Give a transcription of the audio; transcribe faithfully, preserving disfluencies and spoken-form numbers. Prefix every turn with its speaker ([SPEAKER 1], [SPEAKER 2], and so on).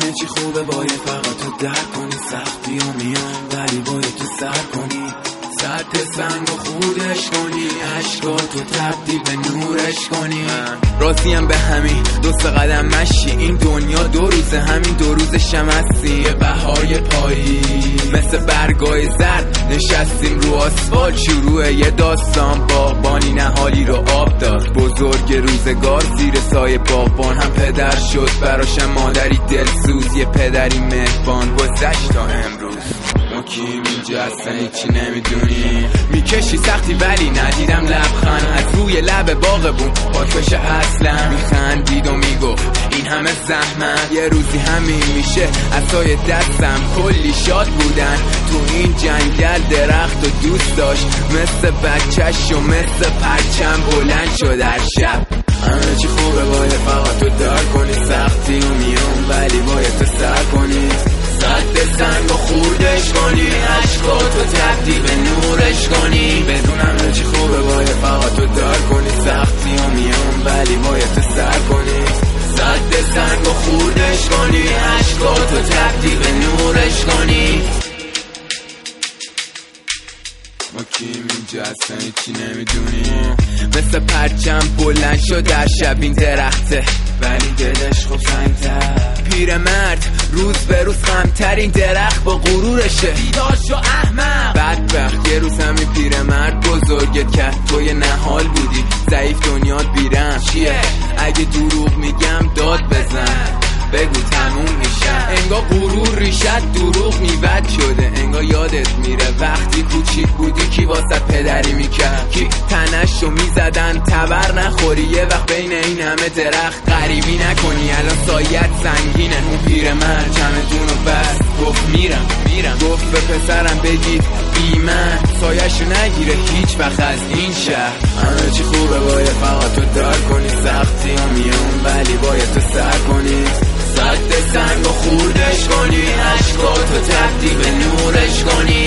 [SPEAKER 1] همه چی خوبه باید فقط تو درک کنی، سختی و میان ولی باید تو سر کنی، سطح سنگ و خودش کنی، عشقاتو تبدیل به نورش کنی. راضیم به همین دو سه قدم مشی، این دنیا دو روزه، همین دو روزش هم هستی. یه بهای پایی مثل برگای زرد نشستیم رو آسفالت، شروع یه داستان باغبانی نهالی رو آب داد. بزرگ روزگار زیر سایه باغبان هم پدر شد براشم مادری دلسوز، یه پدری مهربان گذشت تا امروز. ما کیم اینجا اصلا هیچی نمیدونی، میکشی سختی ولی ندیدم لبخند از روی لب باغ بون پاک بشه اصلا. میخندید و میگفت این همه زحمت یه روزی همین میشه، عصای دستم کلی شاد بودن تو این جنگل. درخت و دوست داشت مثل بچهش و مثل پرچم بلند شد در شب. همه چی خوبه باید فقط تو درک کنی، سختی و میان ولی باید تو سر کنی، سطح سنگ و خوردش کنی، عشقاتو تبدیل به نورش کنی. بدون همه چی خوبه باید فقط تو درک کنی، سختی و میان ولی باید تو سر کنی، سطح سنگ و خوردش کنی، عشقاتو تبدیل به نورش کنی. ما کیم اینجا اصلا هیچی نمیدونی، مثل پرچم بلند شد در شب این درخته ولی دلش خوب سنگتر. پیرمرد روز به روز غمتر، این درخت با غرورشه بیدار شو احمق. بدبخت یه روز همین پیرمرد بزرگت کرد، تو یه نهال بودی ضعیف دنیات بیرم. چیه اگه دروغ میگم داد بزن بگو تموم میشم. انگار غرور ریشت دروغ میوت شده، انگار یادت میره وقتی کوچیک بودی کی واسه پدری میکرد، کی تنشو میزدن تبر نخوری. یه وقت بین این همه درخت غریبی نکنی، الان سایت سنگینه. اون پیرمرد چمدونو بست گفت میرم میرم، گفت به پسرم بگید بی من سایشو نگیره هیچ وقت از این شهر. همه چی خوبه باید فقط تو درک کنی، سختی و میان ولی باید تو سر کنی، سطح سنگ و خوردش کنی، عشقاتو تبدیل به نورش کنی.